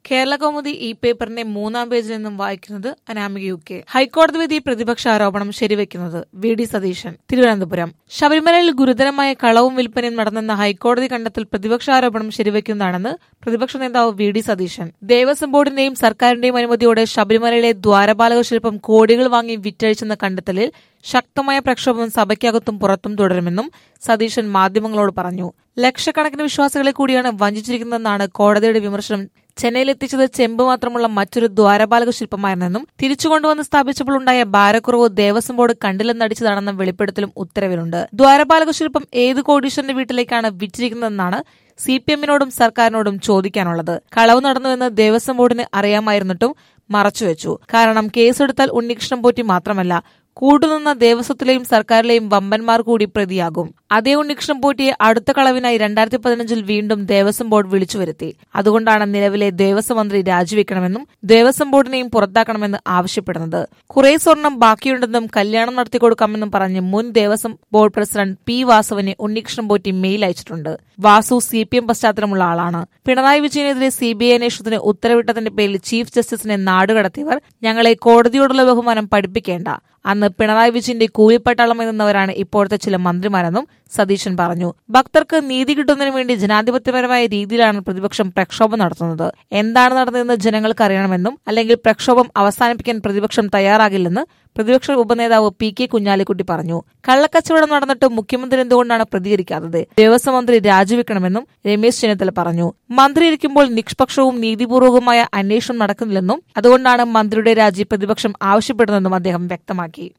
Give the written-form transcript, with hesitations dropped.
കേരളകൗമുദി ഈ പേപ്പറിന്റെ 3-ാം പേജിൽ നിന്നും വായിക്കുന്നത് അനാമിക UK. ഹൈക്കോടതി വിധി പ്രതിപക്ഷ ആരോപണം ശരിവെക്കുന്നത് VD സതീശൻ. തിരുവനന്തപുരം. ശബരിമലയിൽ ഗുരുതരമായ കളവും വിൽപ്പനയും നടന്നെന്ന ഹൈക്കോടതി കണ്ടെത്തൽ പ്രതിപക്ഷാരോപണം ശരിവെക്കുന്നതാണെന്ന് പ്രതിപക്ഷ നേതാവ് VD സതീശൻ. ദേവസ്വം ബോർഡിന്റെയും സർക്കാരിന്റെയും അനുമതിയോടെ ശബരിമലയിലെ ദ്വാരപാലക ശില്പം കോടികൾ വാങ്ങി വിറ്റഴിച്ചെന്ന കണ്ടെത്തലിൽ ശക്തമായ പ്രക്ഷോഭം സഭയ്ക്കകത്തും പുറത്തും തുടരുമെന്നും സതീശൻ മാധ്യമങ്ങളോട് പറഞ്ഞു. ലക്ഷക്കണക്കിന് വിശ്വാസികളെ കൂടിയാണ് വഞ്ചിച്ചിരിക്കുന്നതെന്നാണ് കോടതിയുടെ വിമർശനം. ചെന്നൈയിലെത്തിച്ചത് ചെമ്പ് മാത്രമുള്ള മറ്റൊരു ദ്വാരപാലക ശില്പമായിരുന്നെന്നും തിരിച്ചുകൊണ്ടുവന്ന് സ്ഥാപിച്ചപ്പോൾ ഉണ്ടായ ഭാരക്കുറവ് ദേവസ്വം ബോർഡ് കണ്ടില്ലെന്നടിച്ചതാണെന്ന വെളിപ്പെടുത്തലും ഉത്തരവിലുണ്ട്. ദ്വാരപാലക ശില്പം ഏത് കോടീശ്വരന്റെ വീട്ടിലേക്കാണ് വിറ്റിരിക്കുന്നതെന്നാണ് CPM-നോടും സർക്കാരിനോടും ചോദിക്കാനുള്ളത്. കളവ് നടന്നുവെന്ന് ദേവസ്വം ബോർഡിന് അറിയാമായിരുന്നിട്ടും മറച്ചുവെച്ചു. കാരണം കേസെടുത്താൽ ഉണ്ണികൃഷ്ണൻ പോറ്റി മാത്രമല്ല, കൂട്ടുനിന്ന ദേവസ്വത്തിലെയും സർക്കാരിലെയും വമ്പന്മാർ കൂടി പ്രതിയാകും. അതേ ഉണ്ണികൃഷ്ണൻ പോറ്റിയെ അടുത്ത കളവിനായി 2015 വീണ്ടും ദേവസ്വം ബോർഡ് വിളിച്ചുവരുത്തി. അതുകൊണ്ടാണ് നിലവിലെ ദേവസ്വം മന്ത്രി രാജിവെക്കണമെന്നും ദേവസ്വം ബോർഡിനെയും പുറത്താക്കണമെന്ന് ആവശ്യപ്പെടുന്നത്. കുറെ സ്വർണം ബാക്കിയുണ്ടെന്നും കല്യാണം നടത്തിക്കൊടുക്കാമെന്നും പറഞ്ഞ് മുൻ ദേവസ്വം ബോർഡ് പ്രസിഡന്റ് P. വാസുവിന് ഉണ്ണികൃഷ്ണൻ പോറ്റി മെയിൽ അയച്ചിട്ടുണ്ട്. വാസു CPM പശ്ചാത്തലമുള്ള ആളാണ്. പിണറായി വിജയനെതിരെ CBI അന്വേഷണത്തിന് ഉത്തരവിട്ടതിന്റെ പേരിൽ ചീഫ് ജസ്റ്റിസിനെ നാടുകടത്തിയവർ ഞങ്ങളെ കോടതിയോടുള്ള ബഹുമാനം പഠിപ്പിക്കേണ്ട. അന്ന് പിണറായി വിജയന്റെ കൂലിപ്പട്ടാളം എന്നവരാണ് ഇപ്പോഴത്തെ ചില മന്ത്രിമാരെന്നും സതീശൻ പറഞ്ഞു. ഭക്തർക്ക് നീതി കിട്ടുന്നതിനു വേണ്ടി ജനാധിപത്യപരമായ രീതിയിലാണ് പ്രതിപക്ഷം പ്രക്ഷോഭം നടത്തുന്നത്. എന്താണ് നടന്നതെന്ന് ജനങ്ങൾക്ക് അറിയണമെന്നും അല്ലെങ്കിൽ പ്രക്ഷോഭം അവസാനിപ്പിക്കാൻ പ്രതിപക്ഷം തയ്യാറാകില്ലെന്ന് പ്രതിപക്ഷ ഉപനേതാവ് PK കുഞ്ഞാലിക്കുട്ടി പറഞ്ഞു. കള്ളക്കച്ചവടം നടന്നിട്ട് മുഖ്യമന്ത്രി എന്തുകൊണ്ടാണ് പ്രതികരിക്കാത്തത്? ദേവസ്വം മന്ത്രി രാജിവെക്കണമെന്നും രമേശ് ചെന്നിത്തല പറഞ്ഞു. മന്ത്രി ഇരിക്കുമ്പോൾ നിഷ്പക്ഷവും നീതിപൂർവകവുമായ അന്വേഷണം നടക്കുന്നില്ലെന്നും അതുകൊണ്ടാണ് മന്ത്രിയുടെ രാജി പ്രതിപക്ഷം ആവശ്യപ്പെടുന്നതെന്നും അദ്ദേഹം വ്യക്തമാക്കി.